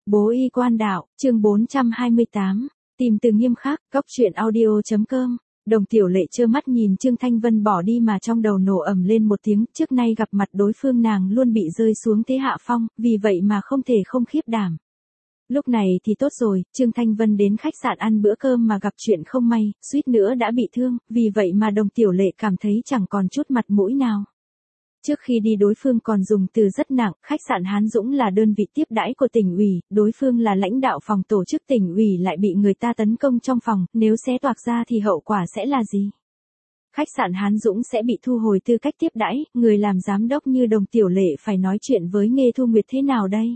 Bố y quan đạo, chương 428, tìm từ nghiêm khắc, góc truyện audio.com. Đồng Tiểu Lệ trơ mắt nhìn Trương Thanh Vân bỏ đi mà trong đầu nổ ầm lên một tiếng, trước nay gặp mặt đối phương nàng luôn bị rơi xuống thế hạ phong, vì vậy mà không thể không khiếp đảm. Lúc này thì tốt rồi, Trương Thanh Vân đến khách sạn ăn bữa cơm mà gặp chuyện không may, suýt nữa đã bị thương, vì vậy mà Đồng Tiểu Lệ cảm thấy chẳng còn chút mặt mũi nào. Trước khi đi đối phương còn dùng từ rất nặng, khách sạn Hán Dũng là đơn vị tiếp đãi của tỉnh ủy, đối phương là lãnh đạo phòng tổ chức tỉnh ủy lại bị người ta tấn công trong phòng, nếu xé toạc ra thì hậu quả sẽ là gì? Khách sạn Hán Dũng sẽ bị thu hồi tư cách tiếp đãi, người làm giám đốc như Đồng Tiểu Lệ phải nói chuyện với Nghê Thu Nguyệt thế nào đây?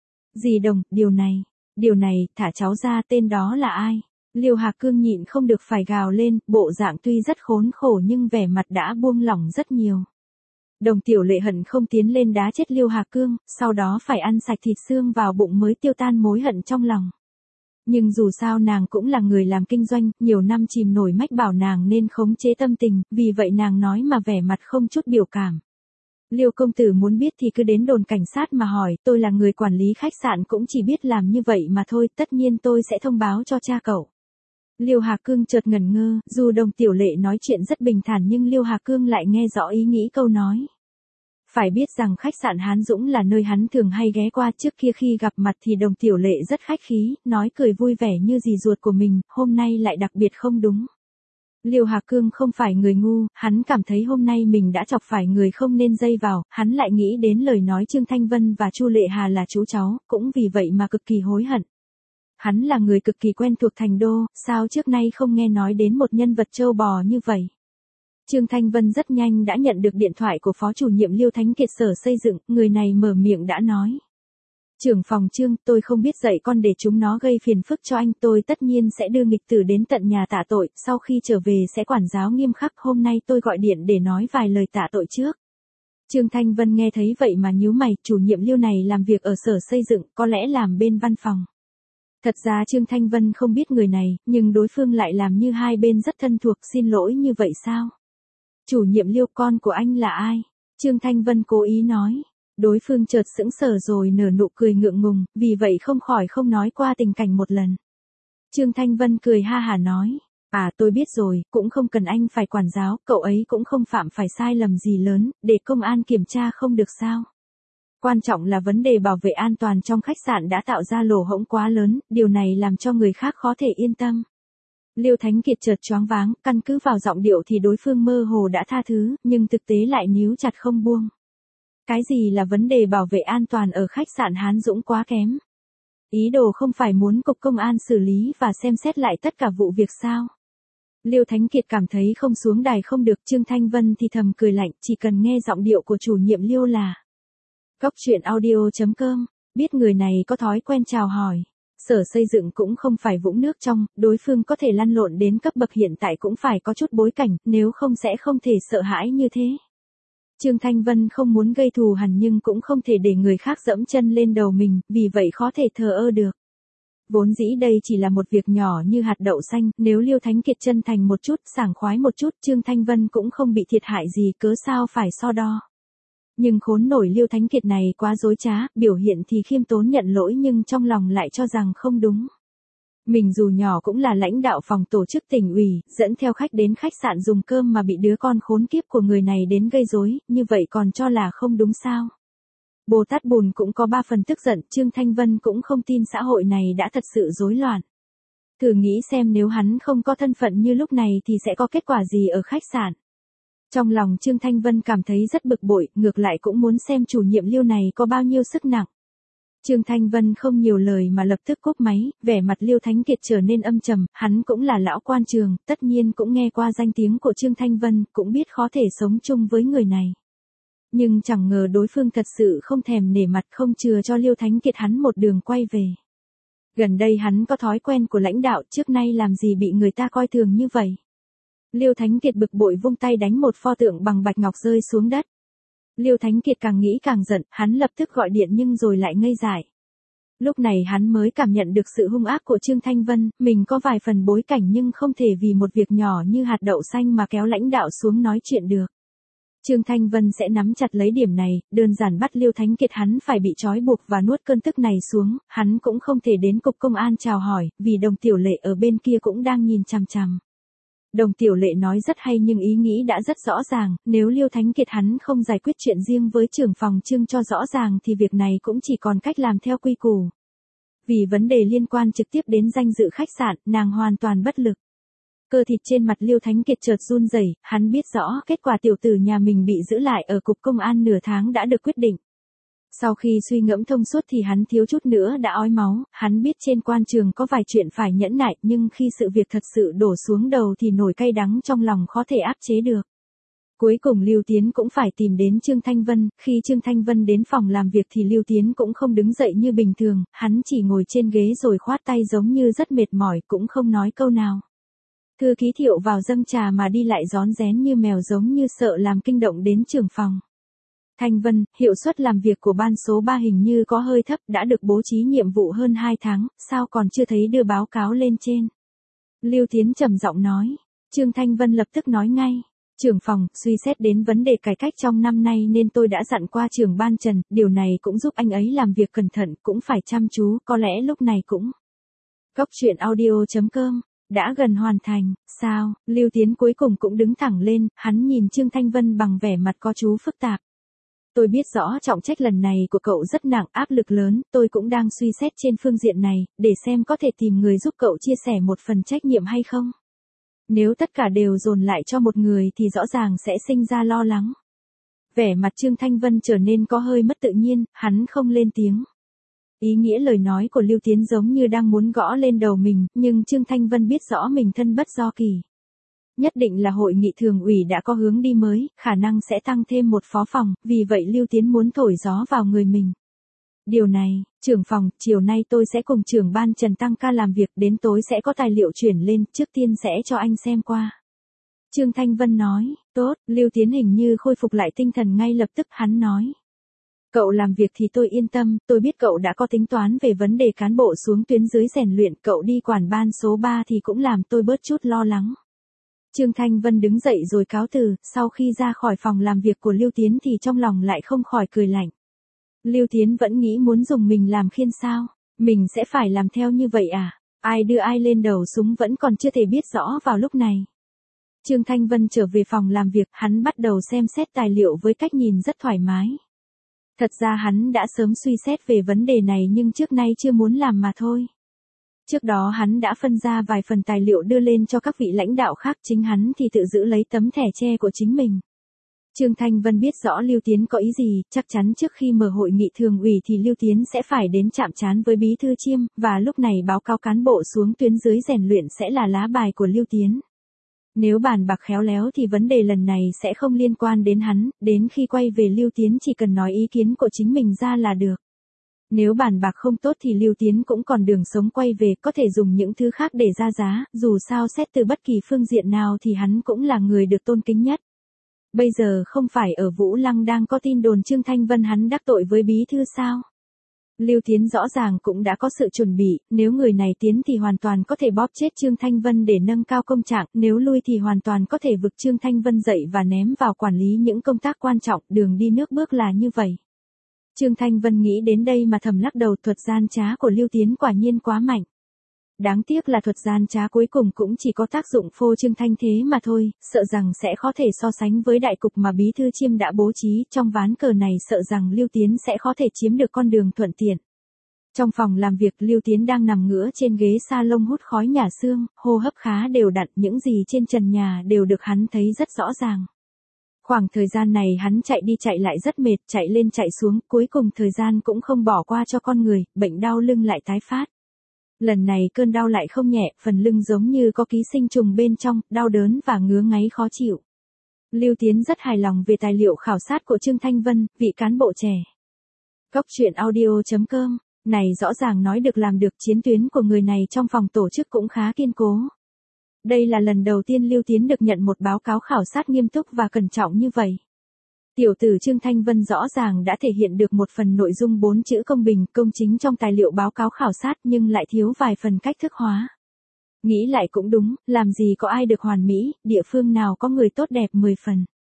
Dì Đồng, điều này, thả cháu ra, tên đó là ai? Liêu Hạc Cương nhịn không được phải gào lên, bộ dạng tuy rất khốn khổ nhưng vẻ mặt đã buông lỏng rất nhiều. Đồng Tiểu Lệ hận không tiến lên đá chết Liêu Hạc Cương, sau đó phải ăn sạch thịt xương vào bụng mới tiêu tan mối hận trong lòng. Nhưng dù sao nàng cũng là người làm kinh doanh, nhiều năm chìm nổi mách bảo nàng nên khống chế tâm tình, vì vậy nàng nói mà vẻ mặt không chút biểu cảm. Liêu công tử muốn biết thì cứ đến đồn cảnh sát mà hỏi, tôi là người quản lý khách sạn cũng chỉ biết làm như vậy mà thôi, tất nhiên tôi sẽ thông báo cho cha cậu. Liêu Hạc Cương chợt ngẩn ngơ, dù Đồng Tiểu Lệ nói chuyện rất bình thản nhưng Liêu Hạc Cương lại nghe rõ ý nghĩ câu nói. Phải biết rằng khách sạn Hán Dũng là nơi hắn thường hay ghé qua, trước kia khi gặp mặt thì Đồng Tiểu Lệ rất khách khí, nói cười vui vẻ như dì ruột của mình, hôm nay lại đặc biệt không đúng. Liêu Hạc Cương không phải người ngu, hắn cảm thấy hôm nay mình đã chọc phải người không nên dây vào, hắn lại nghĩ đến lời nói Trương Thanh Vân và Chu Lệ Hà là chú cháu, cũng vì vậy mà cực kỳ hối hận. Hắn là người cực kỳ quen thuộc thành đô, sao trước nay không nghe nói đến một nhân vật trâu bò như vậy. Trương Thanh Vân rất nhanh đã nhận được điện thoại của phó chủ nhiệm Liêu Thánh Kiệt sở xây dựng, người này mở miệng đã nói. Trưởng phòng Trương, tôi không biết dạy con để chúng nó gây phiền phức cho anh, tôi tất nhiên sẽ đưa nghịch tử đến tận nhà tạ tội, sau khi trở về sẽ quản giáo nghiêm khắc, hôm nay tôi gọi điện để nói vài lời tạ tội trước. Trương Thanh Vân nghe thấy vậy mà nhíu mày, chủ nhiệm Liêu này làm việc ở sở xây dựng, có lẽ làm bên văn phòng. Thật ra Trương Thanh Vân không biết người này, nhưng đối phương lại làm như hai bên rất thân thuộc, xin lỗi như vậy sao? Chủ nhiệm Liêu, con của anh là ai? Trương Thanh Vân cố ý nói. Đối phương chợt sững sờ rồi nở nụ cười ngượng ngùng, vì vậy không khỏi không nói qua tình cảnh một lần. Trương Thanh Vân cười ha hả nói. À, tôi biết rồi, cũng không cần anh phải quản giáo, cậu ấy cũng không phạm phải sai lầm gì lớn, để công an kiểm tra không được sao? Quan trọng là vấn đề bảo vệ an toàn trong khách sạn đã tạo ra lỗ hổng quá lớn, điều này làm cho người khác khó thể yên tâm. Liêu Thánh Kiệt chợt choáng váng, căn cứ vào giọng điệu thì đối phương mơ hồ đã tha thứ, nhưng thực tế lại níu chặt không buông. Cái gì là vấn đề bảo vệ an toàn ở khách sạn Hán Dũng quá kém? Ý đồ không phải muốn cục công an xử lý và xem xét lại tất cả vụ việc sao? Liêu Thánh Kiệt cảm thấy không xuống đài không được, Trương Thanh Vân thì thầm cười lạnh, chỉ cần nghe giọng điệu của chủ nhiệm Liêu là. Góc truyện audio.com, biết người này có thói quen chào hỏi. Sở xây dựng cũng không phải vũng nước trong, đối phương có thể lăn lộn đến cấp bậc hiện tại cũng phải có chút bối cảnh, nếu không sẽ không thể sợ hãi như thế. Trương Thanh Vân không muốn gây thù hằn nhưng cũng không thể để người khác dẫm chân lên đầu mình, vì vậy khó thể thờ ơ được. Vốn dĩ đây chỉ là một việc nhỏ như hạt đậu xanh, nếu Liêu Thánh Kiệt chân thành một chút, sảng khoái một chút, Trương Thanh Vân cũng không bị thiệt hại gì, cớ sao phải so đo. Nhưng khốn nổi Liêu Thánh Kiệt này quá dối trá, biểu hiện thì khiêm tốn nhận lỗi nhưng trong lòng lại cho rằng không đúng. Mình dù nhỏ cũng là lãnh đạo phòng tổ chức tỉnh ủy, dẫn theo khách đến khách sạn dùng cơm mà bị đứa con khốn kiếp của người này đến gây rối, như vậy còn cho là không đúng sao? Bồ Tát Bùn cũng có 3 phần tức giận, Trương Thanh Vân cũng không tin xã hội này đã thật sự rối loạn. Thử nghĩ xem nếu hắn không có thân phận như lúc này thì sẽ có kết quả gì ở khách sạn. Trong lòng Trương Thanh Vân cảm thấy rất bực bội, ngược lại cũng muốn xem chủ nhiệm Liêu này có bao nhiêu sức nặng. Trương Thanh Vân không nhiều lời mà lập tức cúp máy, vẻ mặt Liêu Thánh Kiệt trở nên âm trầm, hắn cũng là lão quan trường, tất nhiên cũng nghe qua danh tiếng của Trương Thanh Vân, cũng biết khó thể sống chung với người này. Nhưng chẳng ngờ đối phương thật sự không thèm nể mặt, không chừa cho Liêu Thánh Kiệt hắn một đường quay về. Gần đây hắn có thói quen của lãnh đạo, trước nay làm gì bị người ta coi thường như vậy. Liêu Thánh Kiệt bực bội vung tay đánh một pho tượng bằng bạch ngọc rơi xuống đất. Liêu Thánh Kiệt càng nghĩ càng giận, hắn lập tức gọi điện nhưng rồi lại ngây dại. Lúc này hắn mới cảm nhận được sự hung ác của Trương Thanh Vân, mình có vài phần bối cảnh nhưng không thể vì một việc nhỏ như hạt đậu xanh mà kéo lãnh đạo xuống nói chuyện được. Trương Thanh Vân sẽ nắm chặt lấy điểm này, đơn giản bắt Lưu Thánh Kiệt hắn phải bị trói buộc và nuốt cơn tức này xuống, hắn cũng không thể đến cục công an chào hỏi, vì Đồng Tiểu Lệ ở bên kia cũng đang nhìn chằm chằm. Đồng Tiểu Lệ nói rất hay nhưng ý nghĩ đã rất rõ ràng, nếu Lưu Thánh Kiệt hắn không giải quyết chuyện riêng với trưởng phòng Trương cho rõ ràng thì việc này cũng chỉ còn cách làm theo quy củ. Vì vấn đề liên quan trực tiếp đến danh dự khách sạn, nàng hoàn toàn bất lực. Cơ thịt trên mặt Lưu Thánh Kiệt chợt run rẩy, hắn biết rõ kết quả tiểu tử nhà mình bị giữ lại ở cục công an nửa tháng đã được quyết định. Sau khi suy ngẫm thông suốt thì hắn thiếu chút nữa đã ói máu, hắn biết trên quan trường có vài chuyện phải nhẫn nại nhưng khi sự việc thật sự đổ xuống đầu thì nổi cay đắng trong lòng khó thể áp chế được. Cuối cùng Lưu Tiến cũng phải tìm đến Trương Thanh Vân, khi Trương Thanh Vân đến phòng làm việc thì Lưu Tiến cũng không đứng dậy như bình thường, hắn chỉ ngồi trên ghế rồi khoát tay giống như rất mệt mỏi cũng không nói câu nào. Thư ký Thiệu vào dâng trà mà đi lại rón rén như mèo giống như sợ làm kinh động đến trưởng phòng. Thanh Vân, hiệu suất làm việc của ban số 3 hình như có hơi thấp, đã được bố trí nhiệm vụ hơn 2 tháng, sao còn chưa thấy đưa báo cáo lên trên. Lưu Tiến trầm giọng nói. Trương Thanh Vân lập tức nói ngay. Trưởng phòng, suy xét đến vấn đề cải cách trong năm nay nên tôi đã dặn qua trưởng ban Trần, điều này cũng giúp anh ấy làm việc cẩn thận, cũng phải chăm chú, có lẽ lúc này cũng. Cốc truyện audio.com đã gần hoàn thành, sao? Lưu Tiến cuối cùng cũng đứng thẳng lên, hắn nhìn Trương Thanh Vân bằng vẻ mặt có chú phức tạp. Tôi biết rõ trọng trách lần này của cậu rất nặng, áp lực lớn, tôi cũng đang suy xét trên phương diện này, để xem có thể tìm người giúp cậu chia sẻ một phần trách nhiệm hay không. Nếu tất cả đều dồn lại cho một người thì rõ ràng sẽ sinh ra lo lắng. Vẻ mặt Trương Thanh Vân trở nên có hơi mất tự nhiên, hắn không lên tiếng. Ý nghĩa lời nói của Lưu Tiến giống như đang muốn gõ lên đầu mình, nhưng Trương Thanh Vân biết rõ mình thân bất do kỳ. Nhất định là hội nghị thường ủy đã có hướng đi mới, khả năng sẽ tăng thêm một phó phòng, vì vậy Lưu Tiến muốn thổi gió vào người mình. Điều này, trưởng phòng, chiều nay tôi sẽ cùng trưởng ban Trần tăng ca làm việc, đến tối sẽ có tài liệu chuyển lên, trước tiên sẽ cho anh xem qua. Trương Thanh Vân nói, tốt, Lưu Tiến hình như khôi phục lại tinh thần ngay lập tức, hắn nói. Cậu làm việc thì tôi yên tâm, tôi biết cậu đã có tính toán về vấn đề cán bộ xuống tuyến dưới rèn luyện, cậu đi quản ban số 3 thì cũng làm tôi bớt chút lo lắng. Trương Thanh Vân đứng dậy rồi cáo từ, sau khi ra khỏi phòng làm việc của Lưu Tiến thì trong lòng lại không khỏi cười lạnh. Lưu Tiến vẫn nghĩ muốn dùng mình làm khiên sao, mình sẽ phải làm theo như vậy à, ai đưa ai lên đầu súng vẫn còn chưa thể biết rõ vào lúc này. Trương Thanh Vân trở về phòng làm việc, hắn bắt đầu xem xét tài liệu với cách nhìn rất thoải mái. Thật ra hắn đã sớm suy xét về vấn đề này nhưng trước nay chưa muốn làm mà thôi. Trước đó hắn đã phân ra vài phần tài liệu đưa lên cho các vị lãnh đạo khác, chính hắn thì tự giữ lấy tấm thẻ tre của chính mình. Trương Thanh Vân biết rõ Lưu Tiến có ý gì, chắc chắn trước khi mở hội nghị thường ủy thì Lưu Tiến sẽ phải đến chạm trán với Bí thư Chiêm, và lúc này báo cáo cán bộ xuống tuyến dưới rèn luyện sẽ là lá bài của Lưu Tiến. Nếu bàn bạc khéo léo thì vấn đề lần này sẽ không liên quan đến hắn, đến khi quay về Lưu Tiến chỉ cần nói ý kiến của chính mình ra là được. Nếu bàn bạc không tốt thì Lưu Tiến cũng còn đường sống quay về, có thể dùng những thứ khác để ra giá, dù sao xét từ bất kỳ phương diện nào thì hắn cũng là người được tôn kính nhất. Bây giờ không phải ở Vũ Lăng đang có tin đồn Trương Thanh Vân hắn đắc tội với bí thư sao? Lưu Tiến rõ ràng cũng đã có sự chuẩn bị, nếu người này tiến thì hoàn toàn có thể bóp chết Trương Thanh Vân để nâng cao công trạng, nếu lui thì hoàn toàn có thể vực Trương Thanh Vân dậy và ném vào quản lý những công tác quan trọng, đường đi nước bước là như vậy. Trương Thanh Vân nghĩ đến đây mà thầm lắc đầu, thuật gian trá của Lưu Tiến quả nhiên quá mạnh. Đáng tiếc là thuật gian trá cuối cùng cũng chỉ có tác dụng phô trương thanh thế mà thôi, sợ rằng sẽ khó thể so sánh với đại cục mà Bí thư Chiêm đã bố trí, trong ván cờ này sợ rằng Lưu Tiến sẽ khó thể chiếm được con đường thuận tiện. Trong phòng làm việc, Lưu Tiến đang nằm ngửa trên ghế salon hút khói nhà xương, hô hấp khá đều đặn, những gì trên trần nhà đều được hắn thấy rất rõ ràng. Khoảng thời gian này hắn chạy đi chạy lại rất mệt, chạy lên chạy xuống, cuối cùng thời gian cũng không bỏ qua cho con người, bệnh đau lưng lại tái phát. Lần này cơn đau lại không nhẹ, phần lưng giống như có ký sinh trùng bên trong, đau đớn và ngứa ngáy khó chịu. Lưu Tiến rất hài lòng về tài liệu khảo sát của Trương Thanh Vân, vị cán bộ trẻ. Cốc truyện audio.com, này rõ ràng nói được làm được, chiến tuyến của người này trong phòng tổ chức cũng khá kiên cố. Đây là lần đầu tiên Lưu Tiến được nhận một báo cáo khảo sát nghiêm túc và cẩn trọng như vậy. Tiểu tử Trương Thanh Vân rõ ràng đã thể hiện được một phần nội dung 4 chữ công bình, công chính trong tài liệu báo cáo khảo sát nhưng lại thiếu vài phần cách thức hóa. Nghĩ lại cũng đúng, làm gì có ai được hoàn mỹ, địa phương nào có người tốt đẹp 10 phần.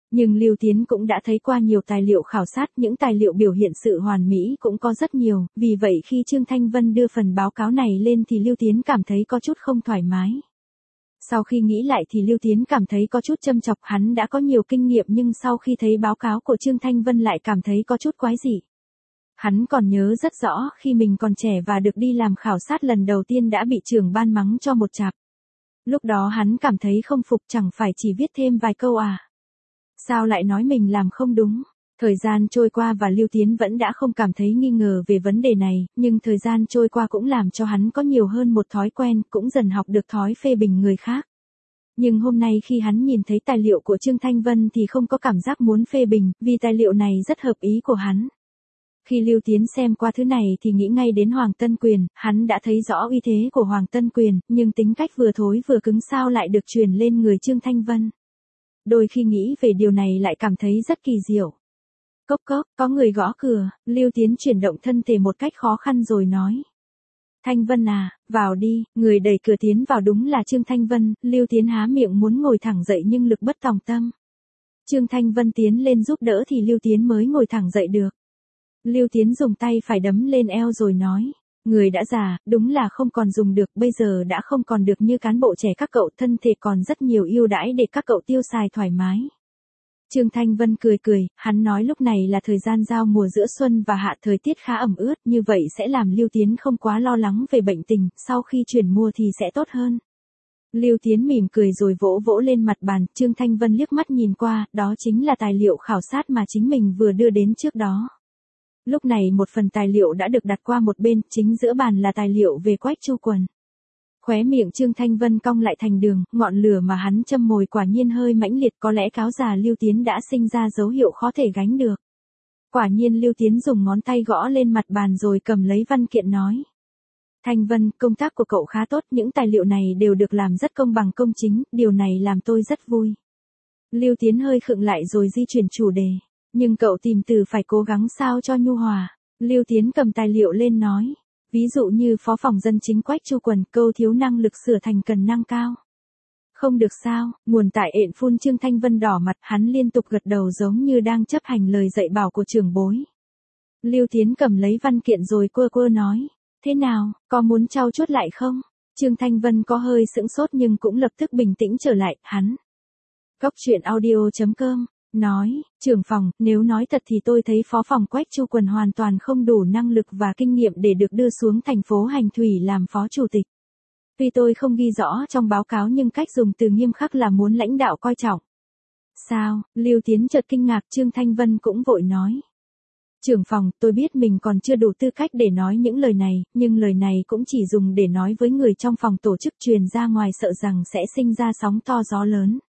Nhưng Lưu Tiến cũng đã thấy qua nhiều tài liệu khảo sát, những tài liệu biểu hiện sự hoàn mỹ cũng có rất nhiều, vì vậy khi Trương Thanh Vân đưa phần báo cáo này lên thì Lưu Tiến cảm thấy có chút không thoải mái. Sau khi nghĩ lại thì Lưu Tiến cảm thấy có chút châm chọc, hắn đã có nhiều kinh nghiệm nhưng sau khi thấy báo cáo của Trương Thanh Vân lại cảm thấy có chút quái dị. Hắn còn nhớ rất rõ khi mình còn trẻ và được đi làm khảo sát lần đầu tiên đã bị trưởng ban mắng cho một chặp. Lúc đó hắn cảm thấy không phục, chẳng phải chỉ viết thêm vài câu à. Sao lại nói mình làm không đúng? Thời gian trôi qua và Lưu Tiến vẫn đã không cảm thấy nghi ngờ về vấn đề này, nhưng thời gian trôi qua cũng làm cho hắn có nhiều hơn một thói quen, cũng dần học được thói phê bình người khác. Nhưng hôm nay khi hắn nhìn thấy tài liệu của Trương Thanh Vân thì không có cảm giác muốn phê bình, vì tài liệu này rất hợp ý của hắn. Khi Lưu Tiến xem qua thứ này thì nghĩ ngay đến Hoàng Tân Quyền, hắn đã thấy rõ uy thế của Hoàng Tân Quyền, nhưng tính cách vừa thối vừa cứng sao lại được truyền lên người Trương Thanh Vân. Đôi khi nghĩ về điều này lại cảm thấy rất kỳ diệu. Cốc cốc, có người gõ cửa, Lưu Tiến chuyển động thân thể một cách khó khăn rồi nói. Thanh Vân à, vào đi, người đẩy cửa tiến vào đúng là Trương Thanh Vân, Lưu Tiến há miệng muốn ngồi thẳng dậy nhưng lực bất tòng tâm. Trương Thanh Vân tiến lên giúp đỡ thì Lưu Tiến mới ngồi thẳng dậy được. Lưu Tiến dùng tay phải đấm lên eo rồi nói. Người đã già, đúng là không còn dùng được, bây giờ đã không còn được như cán bộ trẻ các cậu, thân thể còn rất nhiều ưu đãi để các cậu tiêu xài thoải mái. Trương Thanh Vân cười cười, hắn nói lúc này là thời gian giao mùa giữa xuân và hạ, thời tiết khá ẩm ướt, như vậy sẽ làm Lưu Tiến không quá lo lắng về bệnh tình, sau khi chuyển mùa thì sẽ tốt hơn. Lưu Tiến mỉm cười rồi vỗ vỗ lên mặt bàn, Trương Thanh Vân liếc mắt nhìn qua, đó chính là tài liệu khảo sát mà chính mình vừa đưa đến trước đó. Lúc này một phần tài liệu đã được đặt qua một bên, chính giữa bàn là tài liệu về Quách Chu Quần. Khóe miệng Trương Thanh Vân cong lại thành đường, ngọn lửa mà hắn châm mồi quả nhiên hơi mãnh liệt, có lẽ cáo già Lưu Tiến đã sinh ra dấu hiệu khó thể gánh được. Quả nhiên Lưu Tiến dùng ngón tay gõ lên mặt bàn rồi cầm lấy văn kiện nói. Thanh Vân, công tác của cậu khá tốt, những tài liệu này đều được làm rất công bằng công chính, điều này làm tôi rất vui. Lưu Tiến hơi khựng lại rồi di chuyển chủ đề. Nhưng cậu tìm từ phải cố gắng sao cho nhu hòa. Lưu Tiến cầm tài liệu lên nói. Ví dụ như phó phòng dân chính Quách Chu Quần, câu thiếu năng lực sửa thành cần năng cao. Không được sao, nguồn tại ện phun. Trương Thanh Vân đỏ mặt, hắn liên tục gật đầu giống như đang chấp hành lời dạy bảo của trưởng bối. Lưu Tiến cầm lấy văn kiện rồi quơ quơ nói. Thế nào, có muốn trau chuốt lại không? Trương Thanh Vân có hơi sững sốt nhưng cũng lập tức bình tĩnh trở lại, hắn. Goctruyện.audio.com nói, trưởng phòng, nếu nói thật thì tôi thấy phó phòng Quách Chu Quần hoàn toàn không đủ năng lực và kinh nghiệm để được đưa xuống thành phố Hành Thủy làm phó chủ tịch. Tuy tôi không ghi rõ trong báo cáo nhưng cách dùng từ nghiêm khắc là muốn lãnh đạo coi trọng. Sao? Lưu Tiến chợt kinh ngạc, Trương Thanh Vân cũng vội nói. Trưởng phòng, tôi biết mình còn chưa đủ tư cách để nói những lời này, nhưng lời này cũng chỉ dùng để nói với người trong phòng tổ chức, truyền ra ngoài sợ rằng sẽ sinh ra sóng to gió lớn.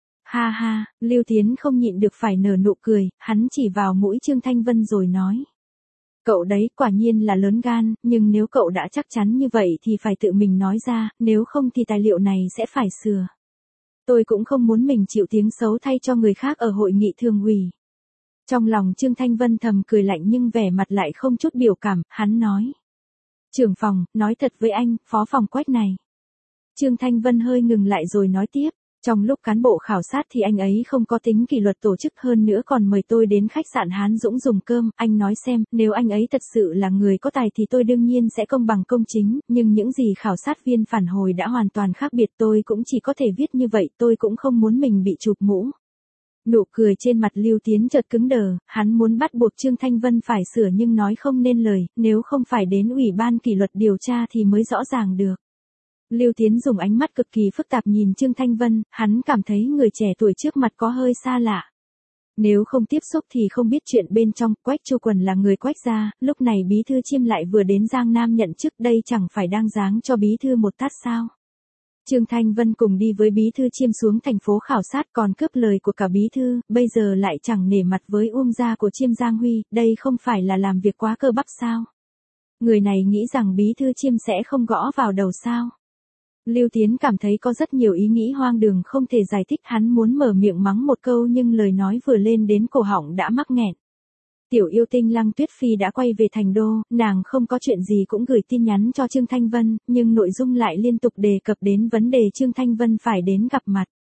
Ha ha, Lưu Tiến không nhịn được phải nở nụ cười, hắn chỉ vào mũi Trương Thanh Vân rồi nói. Cậu đấy quả nhiên là lớn gan, nhưng nếu cậu đã chắc chắn như vậy thì phải tự mình nói ra, nếu không thì tài liệu này sẽ phải sửa. Tôi cũng không muốn mình chịu tiếng xấu thay cho người khác ở hội nghị thường ủy. Trong lòng Trương Thanh Vân thầm cười lạnh nhưng vẻ mặt lại không chút biểu cảm, hắn nói. Trưởng phòng, nói thật với anh, phó phòng Quách này. Trương Thanh Vân hơi ngừng lại rồi nói tiếp. Trong lúc cán bộ khảo sát thì anh ấy không có tính kỷ luật tổ chức, hơn nữa còn mời tôi đến khách sạn Hán Dũng dùng cơm, anh nói xem, nếu anh ấy thật sự là người có tài thì tôi đương nhiên sẽ công bằng công chính, nhưng những gì khảo sát viên phản hồi đã hoàn toàn khác biệt, tôi cũng chỉ có thể viết như vậy, tôi cũng không muốn mình bị chụp mũ. Nụ cười trên mặt Lưu Tiến chợt cứng đờ, hắn muốn bắt buộc Trương Thanh Vân phải sửa nhưng nói không nên lời, nếu không phải đến ủy ban kỷ luật điều tra thì mới rõ ràng được. Lưu Tiến dùng ánh mắt cực kỳ phức tạp nhìn Trương Thanh Vân, hắn cảm thấy người trẻ tuổi trước mặt có hơi xa lạ. Nếu không tiếp xúc thì không biết chuyện bên trong, Quách Chu Quần là người Quách gia, lúc này Bí thư Chiêm lại vừa đến Giang Nam nhận chức, đây chẳng phải đang giáng cho Bí thư một tát sao. Trương Thanh Vân cùng đi với Bí thư Chiêm xuống thành phố khảo sát còn cướp lời của cả Bí thư, bây giờ lại chẳng nể mặt với gia của Chiêm Giang Huy, đây không phải là làm việc quá cơ bắp sao. Người này nghĩ rằng Bí thư Chiêm sẽ không gõ vào đầu sao. Lưu Tiến cảm thấy có rất nhiều ý nghĩ hoang đường không thể giải thích, hắn muốn mở miệng mắng một câu nhưng lời nói vừa lên đến cổ họng đã mắc nghẹn. Tiểu yêu tinh Lăng Tuyết Phi đã quay về thành đô, nàng không có chuyện gì cũng gửi tin nhắn cho Trương Thanh Vân, nhưng nội dung lại liên tục đề cập đến vấn đề Trương Thanh Vân phải đến gặp mặt.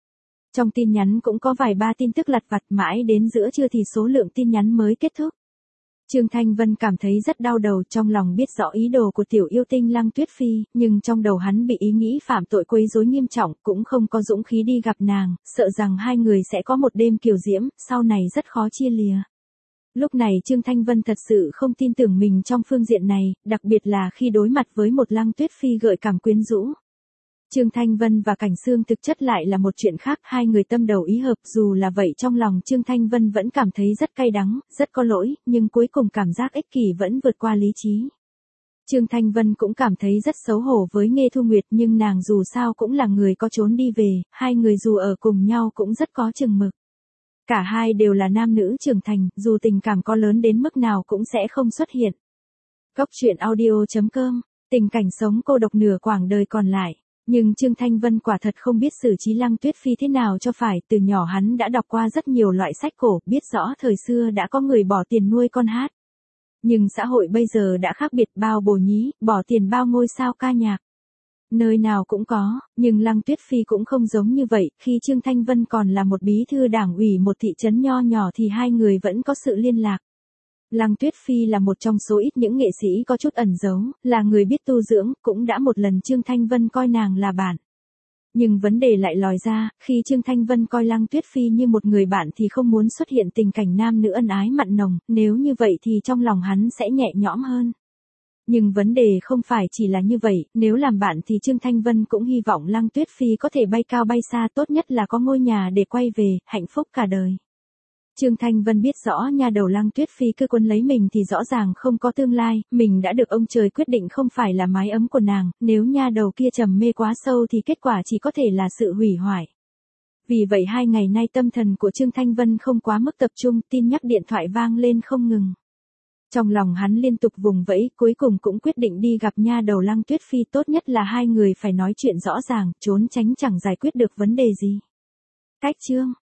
Trong tin nhắn cũng có vài ba tin tức lặt vặt, mãi đến giữa trưa thì số lượng tin nhắn mới kết thúc. Trương Thanh Vân cảm thấy rất đau đầu, trong lòng biết rõ ý đồ của tiểu yêu tinh Lăng Tuyết Phi, nhưng trong đầu hắn bị ý nghĩ phạm tội quấy rối nghiêm trọng, cũng không có dũng khí đi gặp nàng, sợ rằng hai người sẽ có một đêm kiều diễm, sau này rất khó chia lìa. Lúc này Trương Thanh Vân thật sự không tin tưởng mình trong phương diện này, đặc biệt là khi đối mặt với một Lăng Tuyết Phi gợi cảm quyến rũ. Trương Thanh Vân và Cảnh Sương thực chất lại là một chuyện khác, hai người tâm đầu ý hợp, dù là vậy trong lòng Trương Thanh Vân vẫn cảm thấy rất cay đắng, rất có lỗi, nhưng cuối cùng cảm giác ích kỷ vẫn vượt qua lý trí. Trương Thanh Vân cũng cảm thấy rất xấu hổ với Nghê Thu Nguyệt, nhưng nàng dù sao cũng là người có trốn đi về, hai người dù ở cùng nhau cũng rất có chừng mực. Cả hai đều là nam nữ trưởng thành, dù tình cảm có lớn đến mức nào cũng sẽ không xuất hiện. Góc truyện audio.com, tình cảnh sống cô độc nửa quãng đời còn lại. Nhưng Trương Thanh Vân quả thật không biết xử trí Lăng Tuyết Phi thế nào cho phải, từ nhỏ hắn đã đọc qua rất nhiều loại sách cổ, biết rõ thời xưa đã có người bỏ tiền nuôi con hát. Nhưng xã hội bây giờ đã khác biệt, bao bồ nhí, bỏ tiền bao ngôi sao ca nhạc. Nơi nào cũng có, nhưng Lăng Tuyết Phi cũng không giống như vậy, khi Trương Thanh Vân còn là một bí thư đảng ủy một thị trấn nho nhỏ thì hai người vẫn có sự liên lạc. Lăng Tuyết Phi là một trong số ít những nghệ sĩ có chút ẩn giấu, là người biết tu dưỡng, cũng đã một lần Trương Thanh Vân coi nàng là bạn. Nhưng vấn đề lại lòi ra, khi Trương Thanh Vân coi Lăng Tuyết Phi như một người bạn thì không muốn xuất hiện tình cảnh nam nữ ân ái mặn nồng, nếu như vậy thì trong lòng hắn sẽ nhẹ nhõm hơn. Nhưng vấn đề không phải chỉ là như vậy, nếu làm bạn thì Trương Thanh Vân cũng hy vọng Lăng Tuyết Phi có thể bay cao bay xa, tốt nhất là có ngôi nhà để quay về, hạnh phúc cả đời. Trương Thanh Vân biết rõ nha đầu Lăng Tuyết Phi cứ quấn lấy mình thì rõ ràng không có tương lai, mình đã được ông trời quyết định không phải là mái ấm của nàng, nếu nha đầu kia trầm mê quá sâu thì kết quả chỉ có thể là sự hủy hoại. Vì vậy hai ngày nay tâm thần của Trương Thanh Vân không quá mức tập trung, tin nhắc điện thoại vang lên không ngừng. Trong lòng hắn liên tục vùng vẫy, cuối cùng cũng quyết định đi gặp nha đầu Lăng Tuyết Phi, tốt nhất là hai người phải nói chuyện rõ ràng, trốn tránh chẳng giải quyết được vấn đề gì. Cách chương